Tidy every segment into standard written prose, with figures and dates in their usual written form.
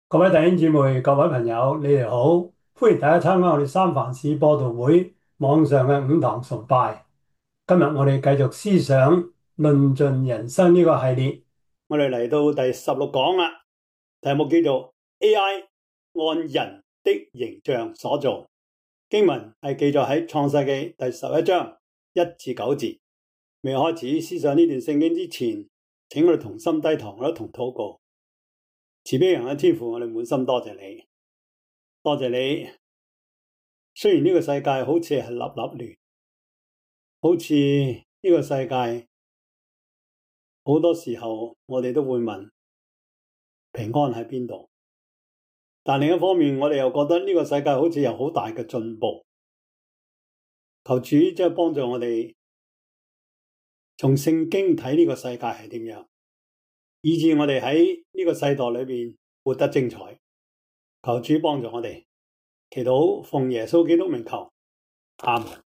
各位弟兄姊妹、各位朋友，你哋好，歡迎大家參加我哋三藩市播道會網上嘅午堂崇拜。今日我哋繼續思想論盡人生呢個系列，我哋嚟到第16講啦，題目叫做 AI 按人的形象所造。經文係記載喺創世紀第11章1至9節。未開始思想呢段聖經之前，請我哋同心低頭，我哋同禱告。慈悲人嘅天父，我哋滿心多謝你，多謝你。雖然呢個世界好似係立立亂，好似呢個世界好多時候我哋都會問平安喺邊度，但另一方面我哋又覺得呢個世界好似有好大嘅進步。求主即係幫助我哋從聖經睇呢個世界係點樣，以致我哋喺呢個世代裏邊活得精彩。求主幫助我哋，祈禱奉耶穌基督名求，阿門。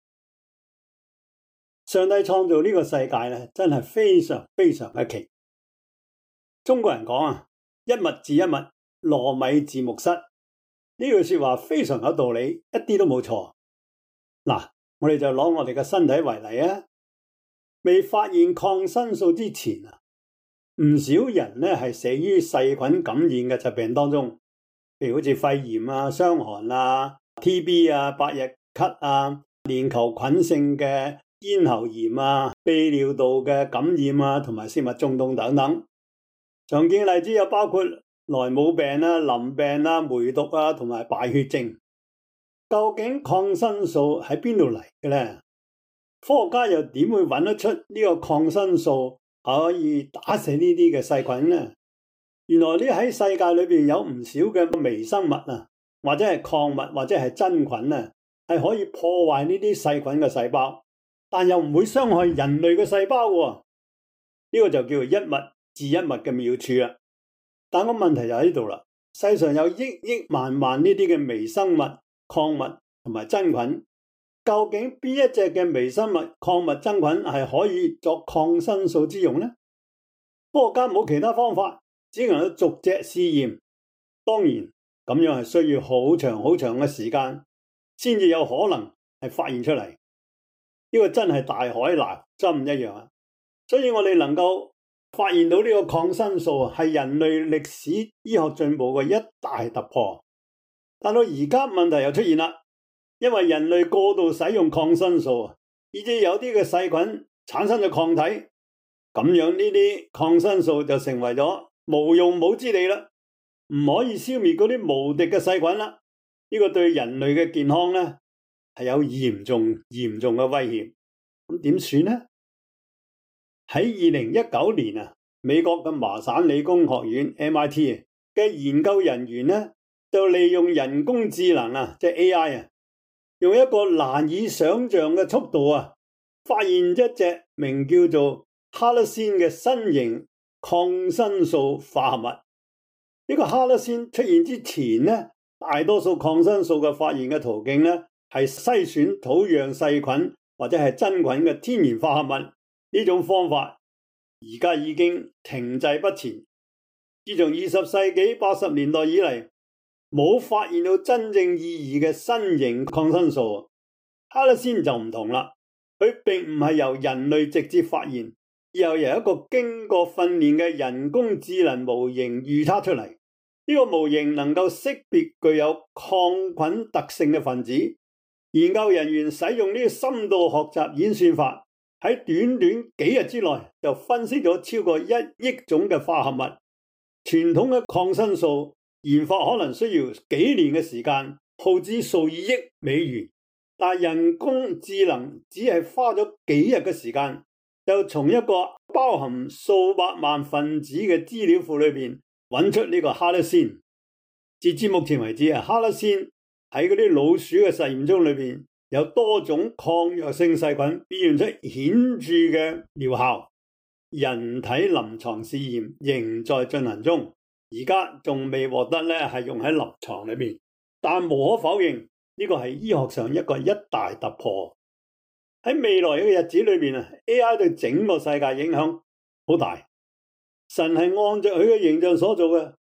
上帝創造呢個世界咧，真係非常非常嘅奇。中國人講啊，一物治一物，糯米治木虱，呢句說話非常有道理，一啲都冇錯。嗱，我哋就攞我哋嘅身體為例啊，未發現抗生素之前啊，唔少人咧係死於細菌感染嘅疾病當中，譬如好似肺炎啊、傷寒啊、TB 啊、百日咳啊、鏈球菌性嘅咽喉炎啊、泌尿道嘅感染啊，同埋食物中毒等等。常見例子又包括萊姆病啊、淋病啊、梅毒啊，同埋敗血症。究竟抗生素喺邊度嚟嘅呢？科學家又點會揾得出呢個抗生素可以打死呢啲嘅細菌呢？原來呢喺世界裏邊有唔少嘅微生物啊，或者係礦物，或者係真菌啊，係可以破壞呢啲細菌嘅細胞，但又唔會傷害人類嘅細胞喎。呢個就叫做一物治一物嘅妙處啊！但個問題就喺呢度啦，世上有億億萬萬呢啲嘅微生物、礦物同埋真菌，究竟邊一隻嘅微生物、礦物、真菌係可以作抗生素之用呢？科學家冇其他方法，只能夠逐隻試驗。當然咁樣係需要好長好長嘅時間，先至有可能係發現出嚟。呢個真係大海撈針一樣啊！所以我哋能夠發現到呢個抗生素係人類歷史醫學進步嘅一大突破。但到而家問題又出現啦，因為人類過度使用抗生素，以致有啲嘅細菌產生咗抗體，咁樣呢啲抗生素就成為咗無用武之地啦，唔可以消滅嗰啲無敵嘅細菌啦。呢個對人類嘅健康呢係有嚴重嘅威脅。咁點算呢？喺2019年啊，美國嘅麻省理工學院 MIT 嘅研究人員呢，就利用人工智能啊，即係 AI 啊，用一個難以想象嘅速度啊，發現一隻名叫做哈德仙嘅新型抗生素化合物。呢個哈德仙出現之前呢，大多數抗生素嘅發現嘅途徑呢，係篩選土壤細菌或者係真菌嘅天然化合物。呢種方法而家已經停滯不前。自從20世紀80年代以嚟，冇發現到真正意義嘅新型抗生素。哈德仙就唔同啦，佢並唔係由人類直接發現，而係由一個經過訓練嘅人工智能模型預測出嚟。呢個模型能夠識別具有抗菌特性嘅分子。研究人員使用呢個深度學習演算法，喺短短幾日之內就分析咗超過1億種嘅化合物。傳統嘅抗生素研發可能需要幾年嘅時間，耗資數以億美元，但人工智能只係花咗幾日嘅時間，就從一個包含數百萬分子嘅資料庫裏邊揾出呢個哈德仙。截至目前為止啊，哈德仙喺嗰啲老鼠嘅實驗中裏邊有多種抗藥性細菌表現出顯著嘅療效。人體臨床試驗仍在進行中，而家仲未獲得係用喺臨床裏邊，但無可否認呢個係醫學上一大突破。喺未來嘅日子裏邊啊，AI 對整個世界影響好大。神係按照佢嘅形象所做嘅，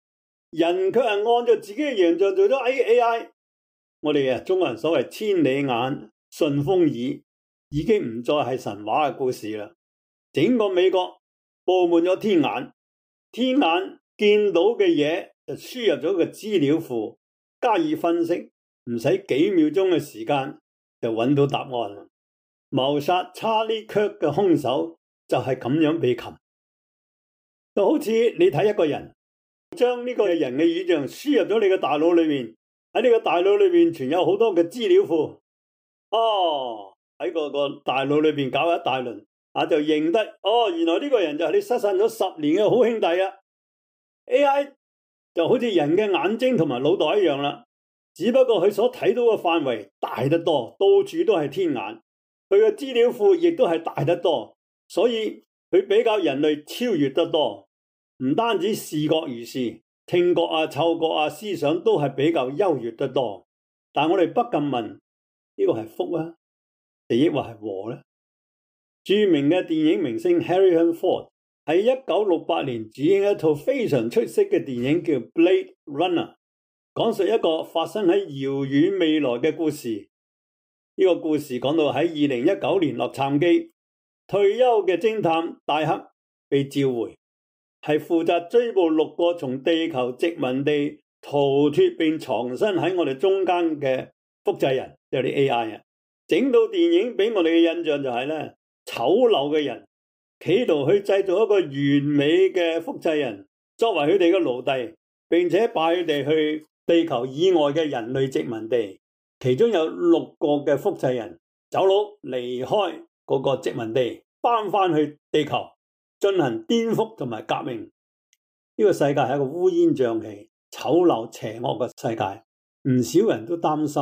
人卻係按照自己嘅形象做咗 AI。我哋中國人所謂千里眼順風耳，已經唔再係神話嘅故事啦。整個美國佈滿咗天眼，天眼見到嘅嘢就輸入咗個資料庫，加以分析，唔使幾秒鐘嘅時間就揾到答案啦。謀殺查理·kirk嘅兇手就係咁樣被擒。就好似你睇一個人，將呢個人嘅影像輸入咗你嘅大腦裏面，喺呢個大腦裏面存有好多嘅資料庫。喺個大腦裏面搞一大輪，就認得原來呢個人就係你失散咗10年嘅好兄弟啊。AI 就好似人嘅眼睛同埋腦袋一樣啦，只不過佢所睇到嘅範圍大得多，到處都係天眼。佢嘅資料庫亦都係大得多，所以佢比較人類超越得多。唔單止視覺如是，聽覺啊、嗅覺啊、思想都係比較優越得多。但我哋不禁問，呢個係福啊，定抑或係禍呢？著名嘅電影明星 Harrison Ford 喺1968年主演一套非常出色嘅電影叫《Blade Runner》，講述一個發生喺遙遠未來嘅故事。呢個故事講到喺2019年洛杉磯，退休嘅偵探戴克被召回，係負責追捕6個從地球殖民地逃脫並藏身喺我哋中間嘅複製人，即係啲 AI 啊。整套電影俾我哋嘅印象就係咧，醜陋嘅人企圖去製造一個完美嘅複製人，作為佢哋嘅奴隸，並且帶佢哋去地球以外嘅人類殖民地。其中有6個嘅複製人走佬離開嗰個殖民地，翻去地球進行顛覆同埋革命。呢個世界係一個烏煙瘴氣、醜陋邪惡嘅世界。唔少人都擔心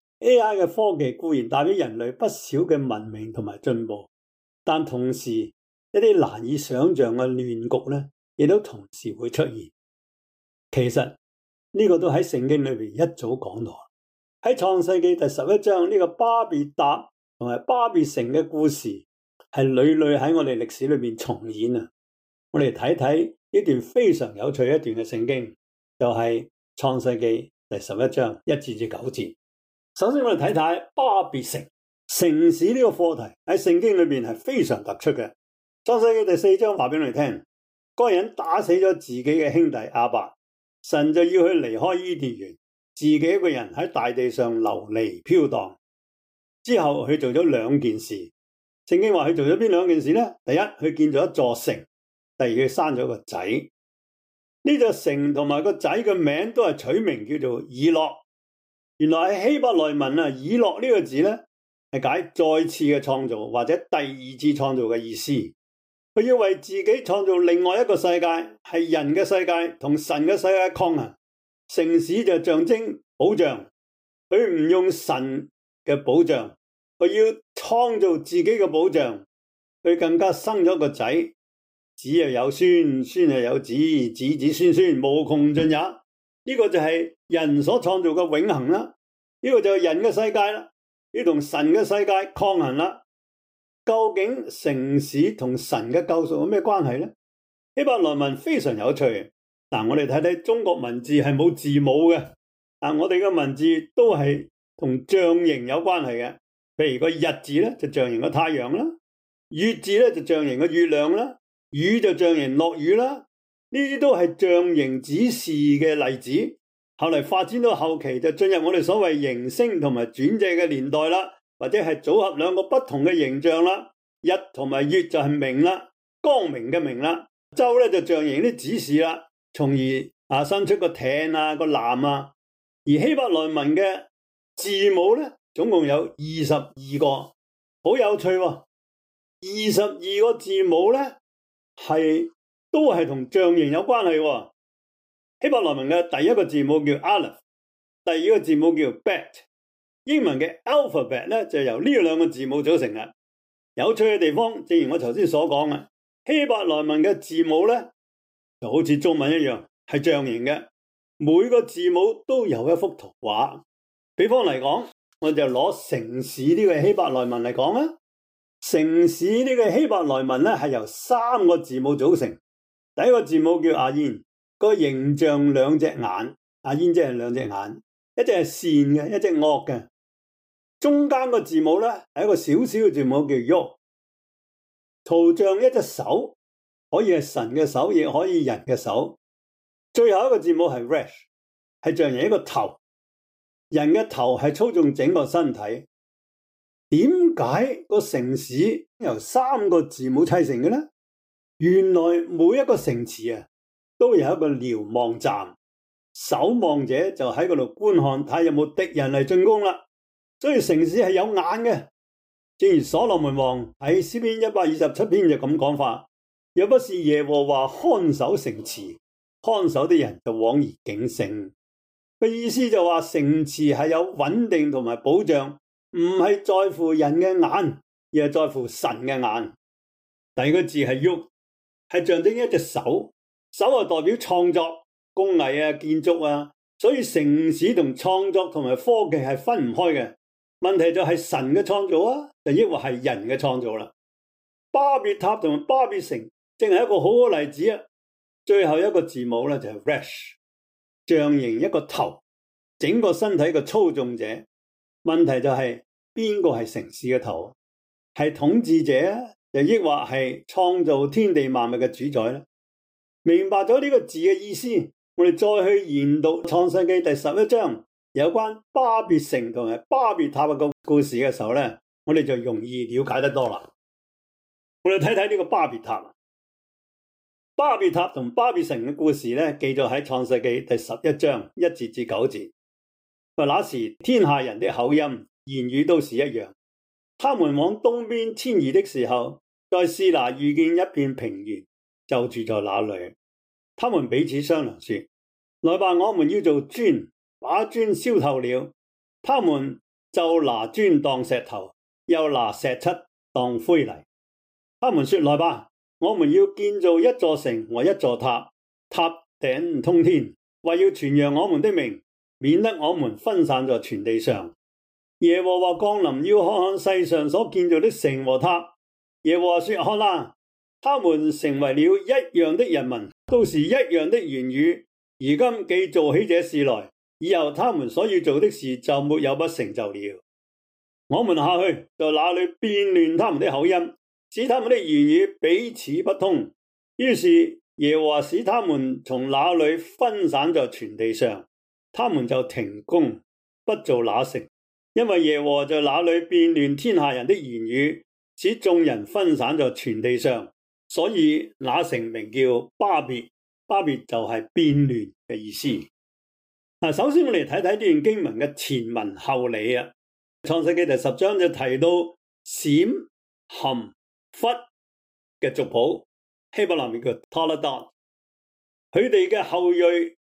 AI 嘅科技固然帶俾人類不少嘅文明同埋進步，但同時一啲難以想象嘅亂局呢，亦都同時會出現。其實呢個都喺聖經裏邊一早講到。喺創世記第11章，呢個巴別塔同埋巴別城嘅故事係屢屢喺我哋歷史裏面重演啊！我哋睇睇呢段非常有趣一段嘅聖經，就係創世記第11章1至9節。首先我哋睇睇巴別城城市呢個課題喺聖經裏面係非常突出嘅。創世記第4章話俾我哋聽，該人打死咗自己嘅兄弟亞伯，神就要佢離開伊甸園，自己一個人喺大地上流離飄蕩。之後佢做咗2件事。聖經話佢做咗邊2件事呢？第一，佢建咗一座城；第二，佢生咗個仔。呢座城同埋個仔嘅名都係取名叫做以諾。原來喺希伯來文啊，以諾呢個字呢係解再次嘅創造或者第2次創造嘅意思。佢要為自己創造另外一個世界，係人嘅世界同神嘅世界抗衡。城市就象徵保障，佢唔用神嘅保障，佢要創造自己嘅保障。佢更加生咗個仔，子又有孫，孫又有子，子子孫孫無窮盡也。呢個就係人所創造嘅永恆啦。呢個就係人嘅世界啦，要同神嘅世界抗衡啦。究竟城市同神嘅救贖有咩關係呢？希伯來文非常有趣。我哋睇睇中國文字係冇字母嘅，但我哋嘅文字都係同象形有關係嘅。譬如個日字咧就象形個太陽啦，月字咧就象形個月亮啦，雨就象形落雨啦。呢啲都係象形指示嘅例子。後嚟發展到後期就進入我哋所謂形聲同埋轉借嘅年代啦，或者係組合2個不同嘅形象啦。日同埋月就係明啦，光明嘅明啦。周咧就象形啲指示啦，從而生出個艇啊、個艦啊。而希伯來文嘅字母咧總共有22個，好有趣喎。22個字母咧都係同象形有關係喎。希伯來文嘅第一個字母叫 Aleph， 第二個字母叫 Bet。 英文嘅 alphabet 咧就由呢2個字母組成嘅。有趣嘅地方，正如我頭先所講嘅，希伯來文嘅字母咧就好似中文一樣係象形嘅，每個字母都有一幅圖畫。比方嚟講，我就攞城市呢個希伯來文嚟講啦。城市呢個希伯來文咧係由3個字母組成。第一個字母叫阿煙， 個形象兩隻眼，阿煙即係兩隻眼，一隻係善嘅，一隻惡嘅。中間個字母咧係一個小小嘅字母叫 Yod， 圖像一隻手，可以係神嘅手，亦可以人嘅手。最後一個字母係 Resh， 係象人一個頭，人嘅頭係操縱整個身體。點解個城市由3個字母砌成嘅呢？原來每一個城池啊，都有一個瞭望站，守望者就喺嗰度觀看，睇有冇敵人嚟進攻啦。所以城市係有眼嘅。正如所羅門王喺詩篇127篇就咁講法：若不是耶和華看守城池，看守的人就枉然警醒。個意思就話城池係有穩定同埋保障，唔係在乎人嘅眼，而係在乎神嘅眼。第二個字係 Yod， 係象徵一隻手，手係代表創作、工藝啊、建築啊，所以城市同創作同埋科技係分唔開嘅。問題就係神嘅創造啊，就抑或係人嘅創造啦。巴別塔同埋巴別城正係一個好好例子啊。最後一個字母咧就係 Resh， 象形一個頭，整個身體嘅操縱者。問題就係邊個係城市嘅頭？係統治者啊，又抑或係創造天地萬物嘅主宰呢？明白咗呢個字嘅意思，我哋再去研讀創世記第11章有關巴別城同埋巴別塔嘅故事嘅時候呢，我哋就容易了解得多啦。我哋睇睇呢個巴別塔。巴別塔同巴別城嘅故事呢，記載喺創世記第11章1節至9節。那時天下人的口音言語都是一樣，他們往東邊遷移的時候，在示拿遇見一片平原，就住在那裏。他們彼此商量說：來吧，我們要做磚，把磚燒透了。他們就拿磚當石頭，又拿石漆當灰泥。他們說：來吧，我們要建造一座城和一座塔，塔頂通天，為要傳揚我們的名，免得我們分散在全地上。耶和華降臨，要看看世上所建造的城和塔。耶和華說：看哪，他們成為了一樣的人民，都是一樣的言語。如今既做起這事來，以後他們所要做的事就沒有不成就了。我們下去，在那裏變亂他們的口音，使他們的言語彼此不通。於是耶和華使他們從那裏分散在全地上，他們就停工不做那城，因為耶和華在那裏變亂天下人的言語，使眾人分散在全地上，所以那城名叫巴別。巴別就係變亂嘅意思。首先我哋睇睇呢段經文嘅前文後理啊。創世記第10章就提到閃、含、弗嘅族譜，希伯來名叫 Toledot， 佢哋嘅後裔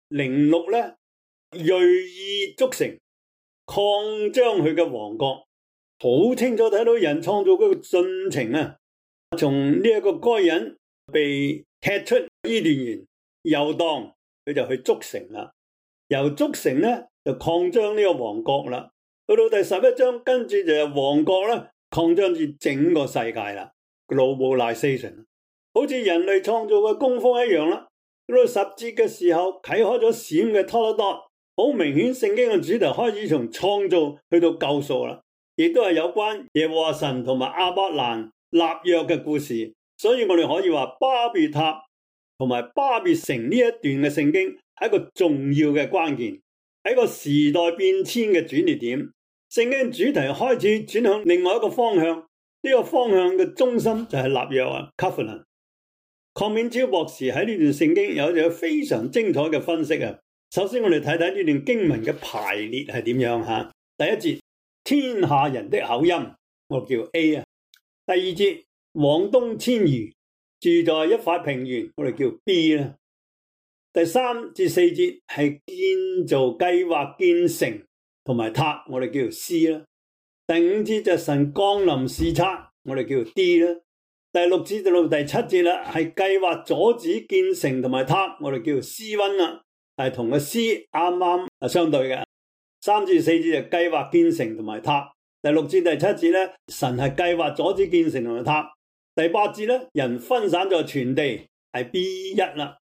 06咧，銳意築城，擴張佢嘅王國，好清楚睇到人創造嗰個進程啊。從呢一個該人被踢出伊甸園遊蕩，佢就去築城啦。由築城咧就擴張呢個王國啦。到到第11章，跟住就由王國咧擴張至整個世界啦。Globalization， 好似人類創造嘅工科一樣啦。到到10節嘅時候，啟開咗閃嘅 Toledot， 好明顯聖經嘅主題開始從創造去到救贖啦，亦都係有關耶和華神同埋亞伯蘭立約嘅故事。所以我哋可以話巴別塔同埋巴別城呢一段嘅聖經係一個重要嘅關鍵，係一個時代變遷嘅轉捩點。聖經主題開始轉向另外一個方向，呢個方向嘅中心就係立約啊 Covenant。鄺勉超博士喺呢段聖經有一個非常精彩嘅分析啊。首先我哋睇睇呢段經文嘅排列係點樣吓。第一節，天下人的口音，我叫 A 啊。第二節，往東遷移，住在一塊平原，我哋叫 B 啦。第3至4節係建造計劃建成同埋塔，我哋叫 C 啦。第5節就神降臨視察，我哋叫 D 啦。第6節到第7節啦，係計劃阻止建成同埋塔，我哋叫 C1 啦，係同個 C 啱啱相對嘅。3至4節就計劃建成同埋塔。第6至第7節咧，神係計劃阻止建成同埋塔。第8節咧，人分散在全地係 B1 啦。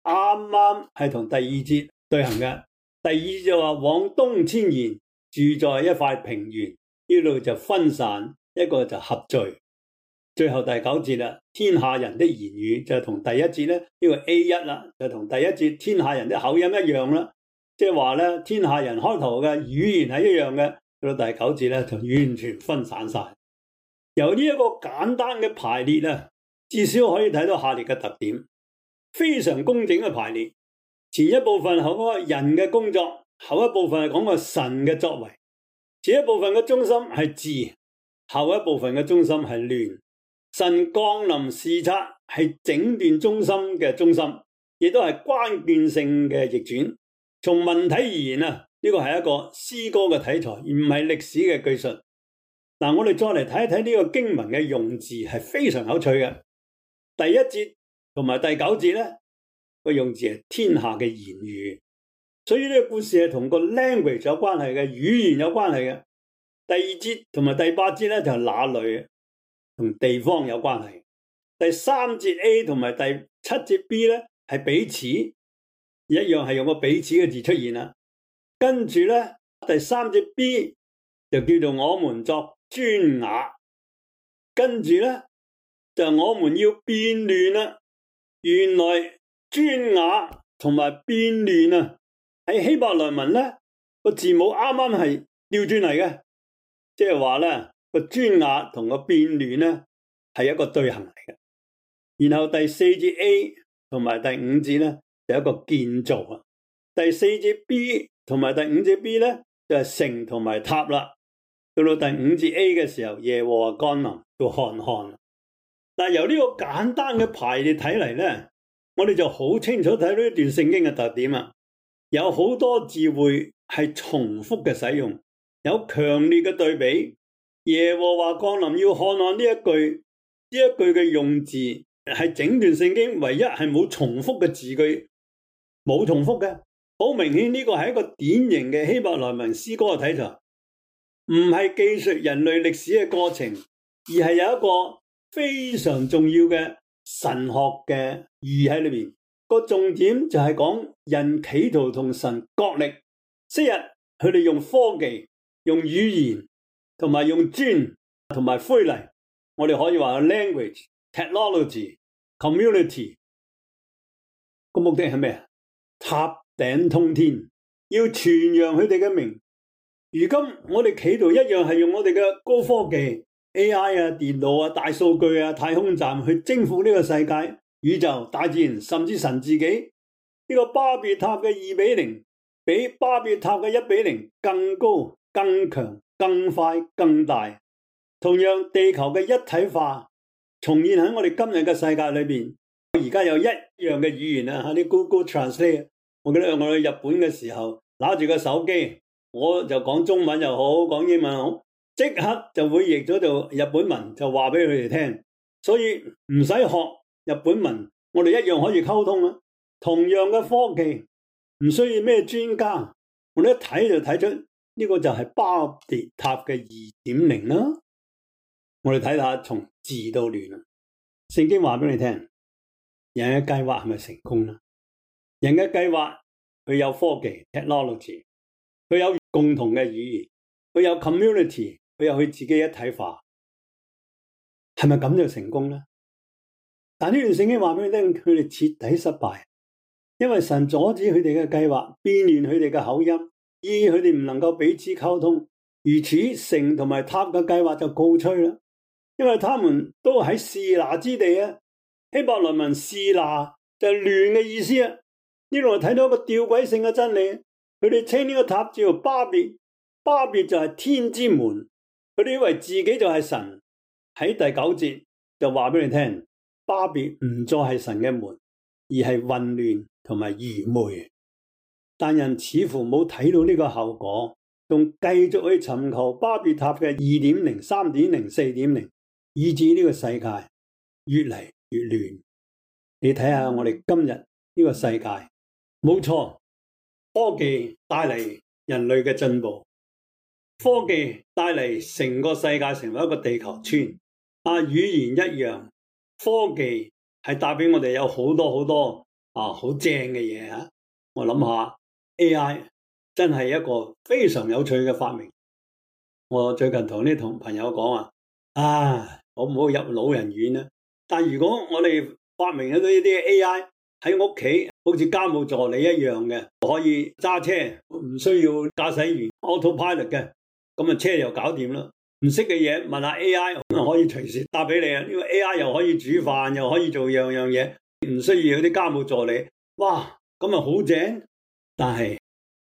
啱啱係同第二節對行嘅。第二節就話往東遷移，住在一塊平原，呢度就分散，一個就合聚。最後第九節啦，天下人的言語就同第一節咧呢個 A1啦，就同第一節天下人的口音一樣啦。即係話咧，天下人開頭嘅語言係一樣嘅，到第九節咧就完全分散晒。由呢一個簡單嘅排列啊，至少可以睇到下列嘅特點，非常工整嘅排列。前一部分講個人嘅工作，後一部分係講個神嘅作為。前一部分嘅中心係治，後一部分嘅中心係亂。神降臨視察係整段中心嘅中心，亦都係關鍵性嘅逆轉。從文體而言啊，呢個係一個詩歌嘅題材，而唔係歷史嘅敘述。嗱，我哋再嚟睇一睇呢個經文嘅用字係非常有趣嘅。第一節同埋第九節咧，個用字係天下嘅言語，所以呢個故事係同個 language 有關係嘅，語言有關係嘅。第二節同埋第八節咧就係哪裏，同地方有關係。第三節 A 同埋第七節 B 咧係彼此，一樣係用個彼此嘅字出現啦。跟住咧第三節 B 就叫做我們作磚瓦，跟住咧就我們要變亂啦。原來磚瓦同埋變亂啊，喺希伯來文咧個字母啱啱係調轉嚟嘅，即係話咧個磚瓦同個變亂咧係一個對行嚟嘅。然後第四節 A 同埋第五節咧就一個建造啊，第四節 B 同埋第五節 B 咧就係城同埋塔啦。到到第五節 A 嘅時候，耶和華降臨要看看。但由呢個簡單嘅排列睇嚟咧，我哋就好清楚睇到呢段聖經嘅特點啊！有好多字彙係重複嘅使用，有強烈嘅對比。耶和華降臨要看看呢一句嘅用字係整段聖經唯一係冇重複嘅字句，冇重複嘅，好明顯呢個係一個典型嘅希伯來文詩歌嘅題材，唔係記述人類歷史嘅過程，而係有一個非常重要嘅神學嘅意義喺裏邊。個重點就係講人企圖同神角力。昔日佢哋用科技、用語言同埋用磚同埋灰泥，我哋可以話 language、technology、community 個目的係咩？塔頂通天，要傳揚佢哋嘅名。如今我哋企圖一樣係用我哋嘅高科技 AI 啊、電腦啊、大數據啊、太空站去征服呢個世界、宇宙、大自然，甚至神自己。呢個巴別塔嘅2:0比巴別塔嘅1:0更高、更強、更快、更大。同樣地球嘅一體化重現喺我哋今日嘅世界裏邊。而家有一樣嘅語言啊，啲 Google Translate。我記得我去日本嘅時候，拿住個手機，我就講中文又好，講英文又好，即刻就會譯咗做日本文，就話俾佢哋聽。所以唔使學日本文，我哋一樣可以溝通啊。同樣嘅科技，唔需要咩專家，我哋一睇就睇出呢個就係巴別塔嘅2.0啦。我哋睇下從治到亂啊。聖經話俾你聽，人嘅計劃係咪成功呢？人嘅計劃佢有科技 technology， 佢有共同嘅語言，佢有 community， 佢有佢自己一體化，係咪咁就成功呢？但呢段聖經話俾你聽，佢哋徹底失敗，因為神阻止佢哋嘅計劃，變亂佢哋嘅口音，以佢哋唔能夠彼此溝通，如此城同埋塔嘅計劃就告吹啦。因為他們都喺示拿之地啊，希伯來文示拿就係亂嘅意思啊。呢度睇到一個吊詭性嘅真理，佢哋稱呢個塔叫巴別，巴別就係天之門，佢哋以為自己就係神。喺第9節就話俾你聽，巴別唔再係神嘅門，而係混亂同埋愚昧。但人似乎冇睇到呢個後果，仲繼續去尋求巴別塔嘅2.0、3.0、4.0，以致呢個世界越嚟越亂。你睇下我哋今日呢個世界，冇錯，科技帶嚟人類嘅進步，科技帶嚟成個世界成為一個地球村。語言一樣，科技係帶俾我哋有好多好正嘅嘢嚇。我諗下 AI 真係一個非常有趣嘅發明。我最近同啲朋友講好唔好入老人院咧？但如果我哋發明咗呢啲 AI 喺屋企，好似家務助理一樣嘅，可以揸車，唔需要駕駛員 autopilot 嘅，咁車又搞掂啦。唔識嘅嘢問下 AI， 可以隨時答俾你啊！呢個 AI 又可以煮飯，又可以做樣樣嘢，唔需要有啲家務助理。哇，咁啊好正！但係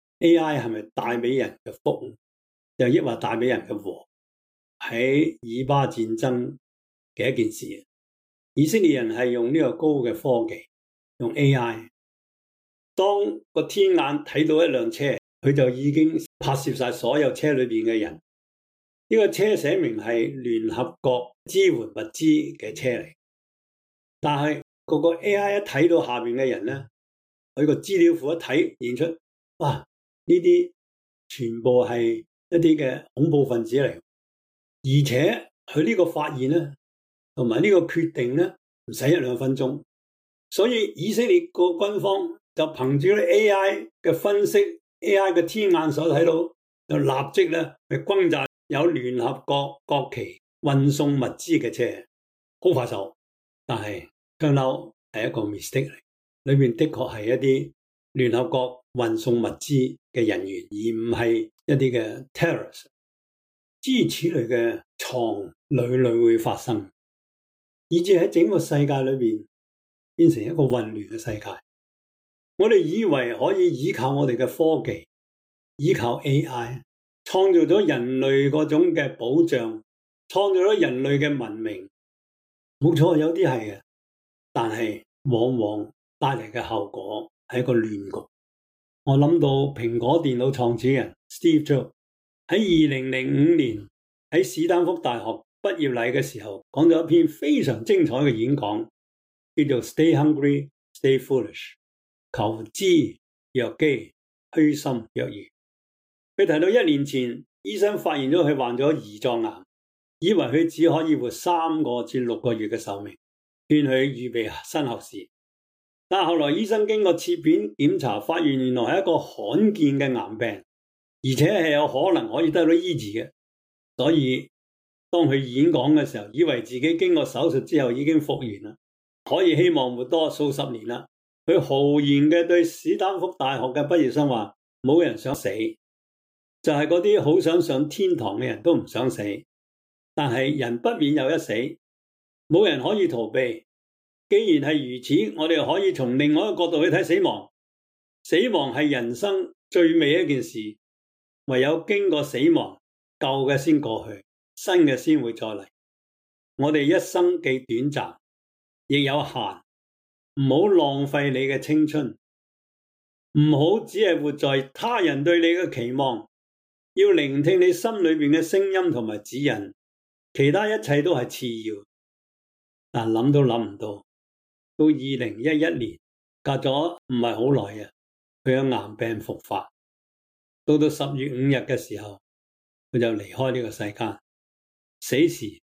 AI 係咪帶俾人嘅福，又抑或帶俾人嘅禍？喺以巴戰爭嘅一件事，以色列人係用呢個高嘅科技，用 AI， 當個天眼睇到一輛車，佢就已經拍攝晒所有車裏邊嘅人。呢個車寫明係聯合國支援物資嘅車嚟，但係個 AI 一睇到下邊嘅人咧，佢個資料庫一睇，現出哇，呢啲全部係一啲嘅恐怖分子嚟，而且佢呢個發現咧，同埋呢個決定咧，唔使1-2分鐘，所以以色列個軍方就憑住啲 AI 嘅分析 ，AI 嘅天眼所睇到，就立即咧去轟炸有聯合國國旗運送物資嘅車，好快手。但係turn out係一個 mistake 嚟，裏面的確係一啲聯合國運送物資嘅人員，而唔係一啲嘅 terrorist。諸如此類嘅錯屢屢會發生，以致喺整個世界裏邊變成一個混亂嘅世界。我哋以為可以依靠我哋嘅科技，依靠 AI， 創造咗人類嗰種嘅保障，創造咗人類嘅文明。冇錯，有啲係嘅，但係往往帶嚟嘅後果係一個亂局。我諗到蘋果電腦創始人 Steve Jobs 喺2005年喺史丹福大學畢業禮嘅時候，講咗一篇非常精彩嘅演講，叫做 Stay Hungry, Stay Foolish， 求知若飢，虛心若愚。佢提到1年前醫生發現咗佢患咗胰臟癌，以為佢只可以活3個至6個月嘅壽命，勸佢預備身後事。但後來醫生經過切片檢查，發現原來係一個罕見嘅癌病，而且係有可能可以得到醫治嘅。所以當佢演講嘅時候，以為自己經過手術之後已經復原啦，可以希望活多數十年啦。佢豪言嘅對史丹福大學嘅畢業生話：冇人想死，就係嗰啲好想上天堂嘅人都唔想死。但係人不免有一死，冇人可以逃避。既然係如此，我哋可以從另外一個角度去睇死亡。死亡係人生最美一件事，唯有經過死亡，舊嘅先過去，新嘅先會再嚟。我哋一生既短暫，亦有限，唔好浪費你嘅青春，唔好只係活在他人對你嘅期望，要聆聽你心裏面嘅聲音同埋指引，其他一切都係次要。但諗都諗唔到，到2011年，隔咗唔係好耐啊，佢有癌病復發。到10月5日嘅時候，佢就離開呢個世間，死時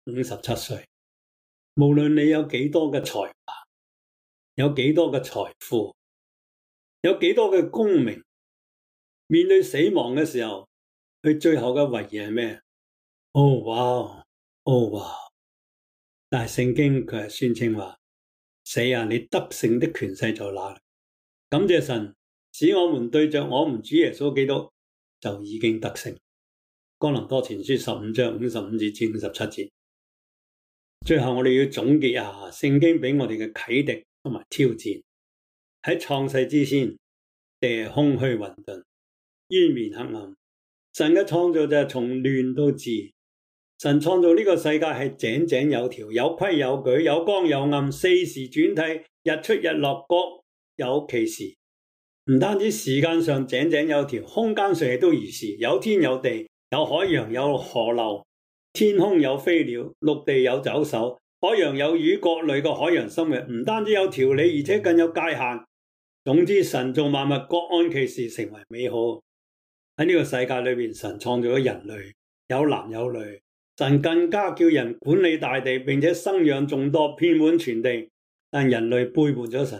57歲。無論你有幾多嘅才華，有幾多嘅財富，有幾多嘅功名，面對死亡嘅時候，佢最後嘅遺言係咩？哦哇，哦哇！但係聖經佢係宣稱話：死啊，你得勝的權勢在哪裡？感謝神，使我們對着我們主耶穌基督就已經得勝。哥林多前書15章55節至57節。最後我哋要總結一下聖經俾我哋嘅啟迪同埋挑戰。喺創世之先，地係空虛混沌，淵面黑暗。神嘅創造就係從亂到治。神創造呢個世界係井井有條，有規有矩，有光有暗，四時轉替，日出日落各有其時。唔單止時間上井井有條，空間上亦都如是，有天有地，有海洋有河流，天空有飛鳥，陸地有走獸，海洋有魚，各類嘅海洋生物。唔單止有條理，而且更有界限。總之，神造萬物各按其時，成為美好。喺呢個世界裏面，神創造咗人類，有男有女。神更加叫人管理大地，並且生養眾多，遍滿全地。但人類背叛咗神，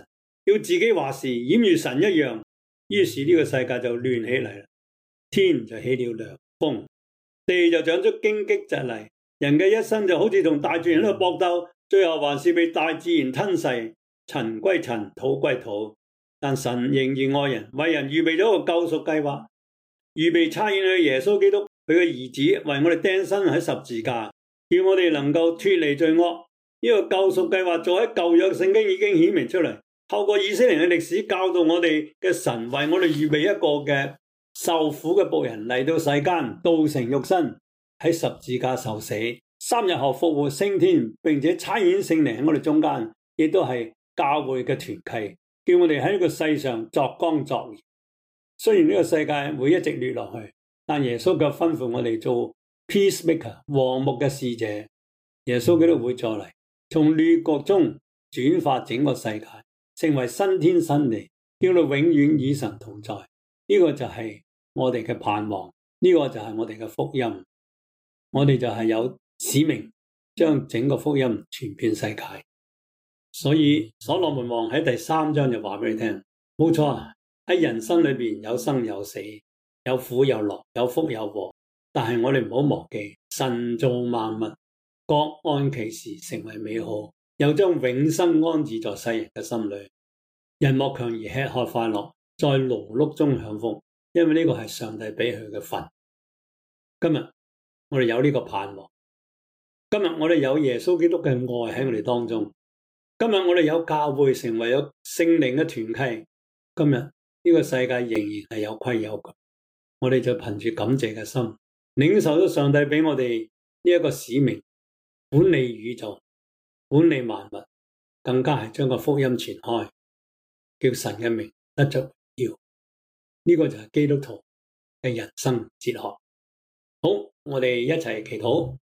要自己話事，儼如神一樣。於是呢個世界就亂起嚟啦，天就起了涼風，地就長出荊棘蒺藜，人嘅一生就好似同大自然喺度搏鬥，最後還是被大自然吞噬，塵歸塵，土歸土。但神仍然愛人，為人預備咗個救贖計劃，預備差遣去耶穌基督，佢嘅兒子為我哋釘身喺十字架，叫我哋能夠脫離罪惡。呢個救贖計劃早喺舊約聖經已經顯明出嚟，透過以色列嘅歷史教導我哋嘅神為我哋預備一個嘅受苦嘅僕人嚟到世間，道成肉身喺十字架受死，3日後復活升天，並且差遣聖靈喺我哋中間，亦都係教會嘅團契，叫我哋喺呢個世上作光作鹽。雖然呢個世界會一直劣落去，但耶穌卻吩咐我哋做 peacemaker 和睦嘅使者。耶穌基督會再嚟，從列國中轉化整個世界，成為新天新地，叫到永遠與神同在。呢個就係我哋嘅盼望，呢個就係我哋嘅福音。我哋就係有使命，將整個福音傳遍世界。所以所羅門王喺第3章就話俾你聽，冇錯啊，喺人生裏邊有生有死，有苦有樂，有福有禍。但係我哋唔好忘記，神造萬物，各按其時成為美好，又將永生安置在世人嘅心裏。人莫強而吃喝快樂，在勞碌中享福，因為呢個係上帝俾佢嘅份。今日我哋有呢個盼望，今日我哋有耶穌基督嘅愛喺我哋當中，今日我哋有教會成為咗聖靈嘅團契，今日呢個世界仍然係有規有矩，我哋就憑住感謝嘅心，領受咗上帝俾我哋呢一個使命，管理宇宙，管理萬物，更加係將個福音傳開，叫神嘅名得着榮耀。呢個就係基督徒嘅人生哲學。好，我哋一齊祈禱。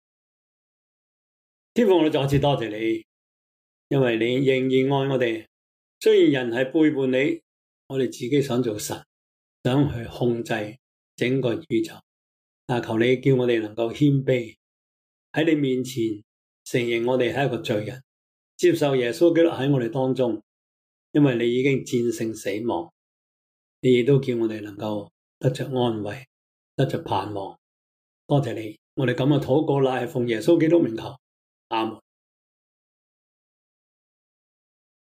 天父，我哋再次多謝你，因為你仍然愛我哋。雖然人係背叛你，我哋自己想做神，想去控制整個宇宙，但求你叫我哋能夠謙卑喺你面前，承認我哋係一個罪人，接受耶穌基督喺我哋當中，因為你已經戰勝死亡，你亦都叫我哋能夠得着安慰，得着盼望。多謝你，我哋咁嘅禱告啦，係奉耶穌基督名求，阿門。